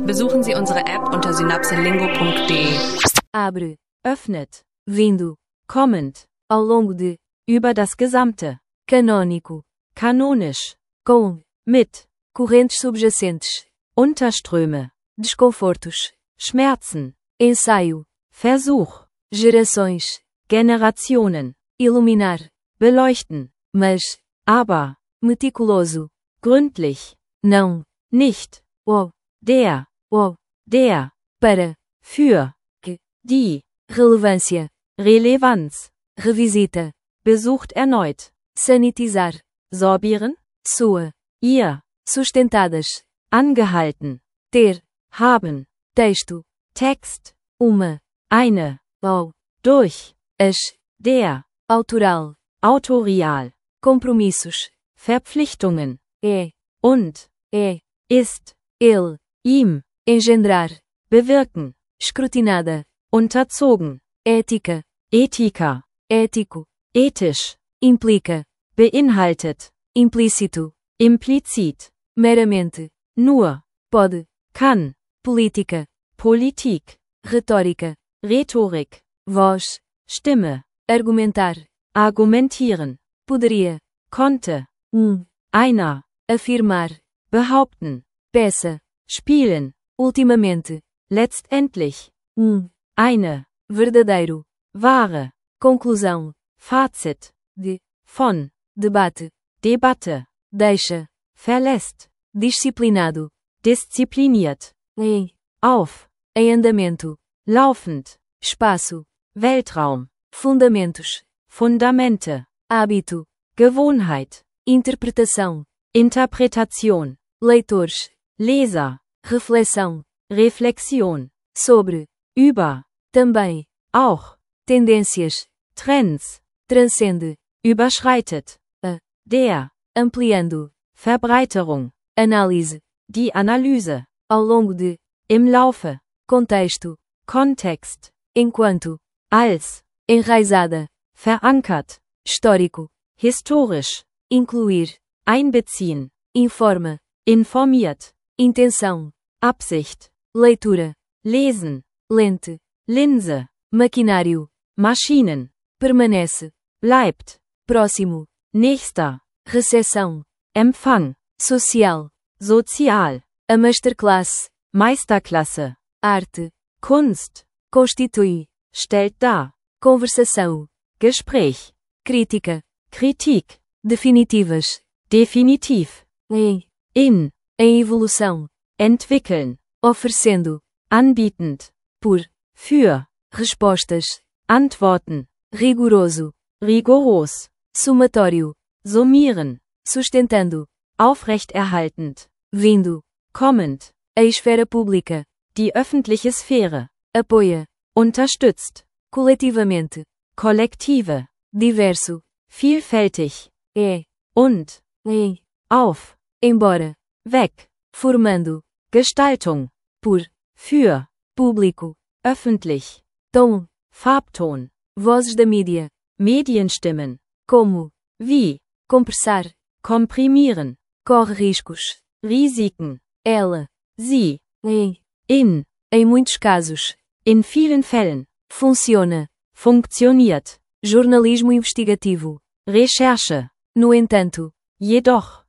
Besuchen Sie unsere App unter synapselingo.de. Abre, öffnet, vindo, kommend, ao longo de, über das gesamte, canônico, kanonisch, com, mit, correntes subjacentes, Unterströme, desconfortos, Schmerzen, ensaio, Versuch, gerações, Generationen, iluminar, beleuchten, mas, aber, meticuloso, gründlich, não, nicht, o, der, para, für, que, die, relevância, Relevanz, revisita, besucht erneut, sanitizar, sorbieren, sua, ihr, sustentadas, angehalten, ter, haben, texto, Text, uma, eine, ao, durch, as, der, autoral, autorial, compromissos, Verpflichtungen, und, ist, ele, ihm, engendrar, bewirken, escrutinada, unterzogen, ética, Ethica, ético, ethisch, implica, beinhaltet, implícito, implizit, meramente, nur, pode, kann, política, Politik, retórica, Rhetorik, voz, Stimme, argumentar, argumentieren, poderia, konnte, einer, afirmar, behaupten, peça, spielen, ultimamente, letztendlich, eine, verdadeiro, wahre, conclusão, Fazit, de, von, debate, Debatte, deixa, verlässt, disciplinado, diszipliniert, auf, em andamento, laufend, espaço, Weltraum, fundamentos, Fundamente, hábito, Gewohnheit, interpretação, Interpretation, leitores, Leser, reflexão, Reflexion, sobre, über, também, auch, tendências, Trends, transcende, überschreitet, der, ampliando, Verbreiterung, Análise, die Analyse, ao longo de, im Laufe, contexto, Kontext, enquanto, als, enraizada, verankert, histórico, historisch, incluir, einbeziehen, informa, informiert, intenção, Absicht, leitura, lesen, lente, Linse, maquinário, Maschinen, permanece, bleibt, próximo, nächster, recepção, Empfang, social, sozial, a masterclass, Meisterklasse, arte, Kunst, constitui, stellt dar, conversação, Gespräch, crítica, Kritik, definitivas, definitiv, in, em evolução, entwickeln, oferecendo, anbietend, por, für, respostas, Antworten, rigoroso, rigoros, sumatório, summieren, sustentando, aufrechterhaltend, vindo, kommend, a esfera pública, die öffentliche Sphäre, apoia, unterstützt, coletivamente, kollektive, diverso, vielfältig, und, auf, embora, weg, formando, Gestaltung, por, für, público, öffentlich, tom, Farbton, vozes da mídia, Medienstimmen, como, wie, compressar, komprimieren, corre riscos, Risiken, ela, sie, in, em muitos casos, in vielen Fällen, funciona, funktioniert, jornalismo investigativo, Recherche, no entanto, jedoch,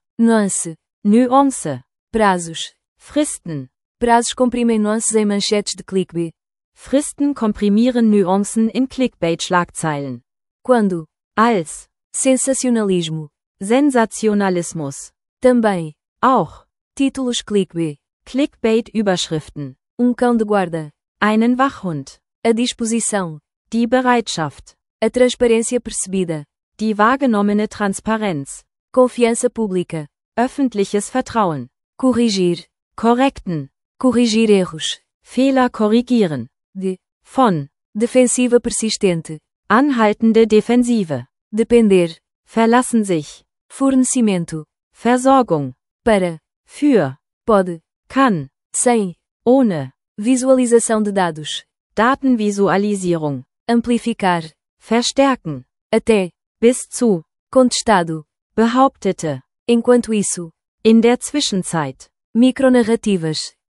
nuance, prazos, Fristen, prazos comprimem nuances em manchetes de clickbait, Fristen komprimieren Nuancen in Clickbait-Schlagzeilen. Quando, als, sensacionalismo, Sensationalismus, também, auch, títulos clickbait, Clickbait-Überschriften, cão de guarda, einen Wachhund, a disposição, die Bereitschaft, a transparência percebida, die wahrgenommene Transparenz, confiança pública, öffentliches Vertrauen, corrigir, korrekten, corrigir erros, Fehler korrigieren, de, von, defensiva persistente, anhaltende Defensive, depender, verlassen sich, fornecimento, Versorgung, para, für, pode, kann, sem, ohne, visualização de dados, Datenvisualisierung, amplificar, verstärken, até, bis zu, contestado, behauptete, enquanto isso, in der Zwischenzeit, micronarrativas,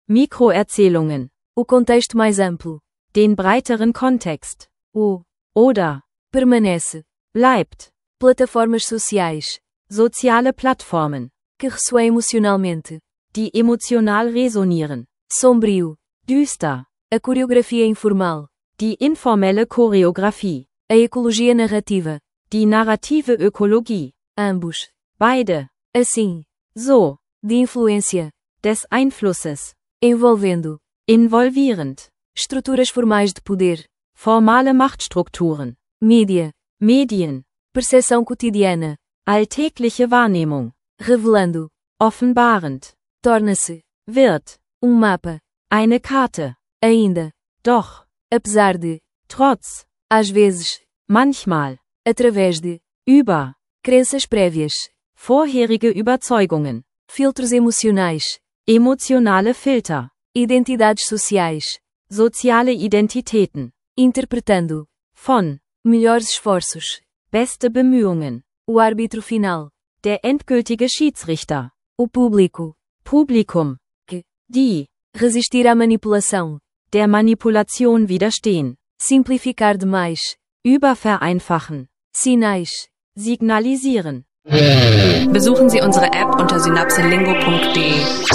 Mikroerzählungen. O contexto mais amplo. Den breiteren Kontext. O. Oder. Permanece. Bleibt. Plataformas sociais. Soziale Plattformen. Que ressoam emocionalmente. Die emotional resonieren. Sombrio. Düster. A coreografia informal. Die informelle Choreografie. A ecologia narrativa. Die narrative Ökologie. Ambos. Beide. Assim. So. De influência. Des Einflusses. Envolvendo. Involvierend. Estruturas formais de poder. Formale Machtstrukturen. Mídia. Medien. Percepção cotidiana. Alltägliche Wahrnehmung. Revelando. Offenbarend. Torna-se. Wird. Mapa. Eine Karte. Ainda. Doch. Apesar de. Trotz. Às vezes. Manchmal. Através de. Über. Crenças prévias. Vorherige Überzeugungen. Filtros emocionais. Emotionale Filter. Identidades sociais. Soziale Identitäten. Interpretando. Von. Melhores esforços. Beste Bemühungen. O árbitro final. Der endgültige Schiedsrichter. O público. Publikum. Que. Die. Resistir à manipulação. Der Manipulation widerstehen. Simplificar demais. Übervereinfachen. Sinais. Signalisieren. Besuchen Sie unsere App unter synapselingo.de.